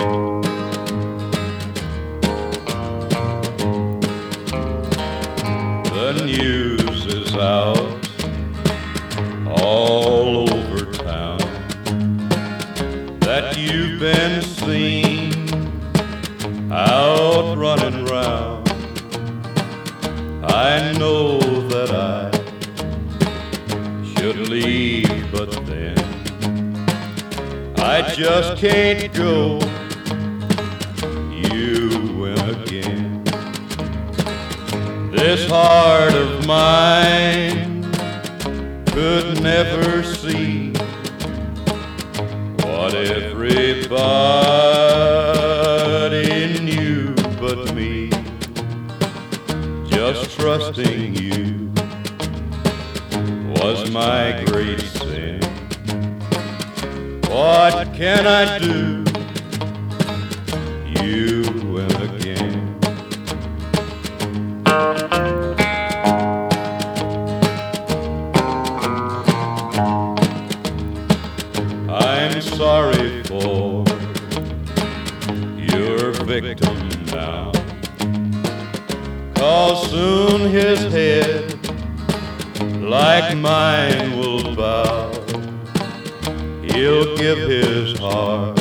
The news is out all over town that you've been seen out running round. I know that I should leave, but then I just can't go. You win again. This heart of mine could never see what everybody knew but me. Just trusting you was my great sin. What can I do? You win again. I'm sorry for your victim now, 'cause soon his head, like mine, will bow. He'll give his heart,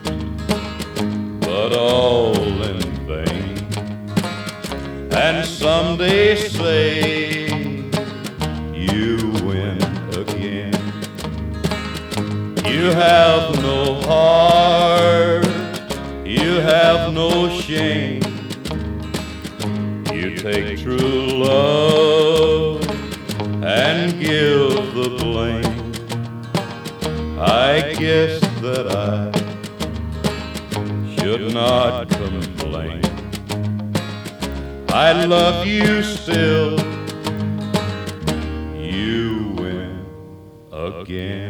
but all in vain, and someday say you win again. You have no heart, you have no shame. You take true love and give the blame. I guess that I should not complain. I love you still. You win again.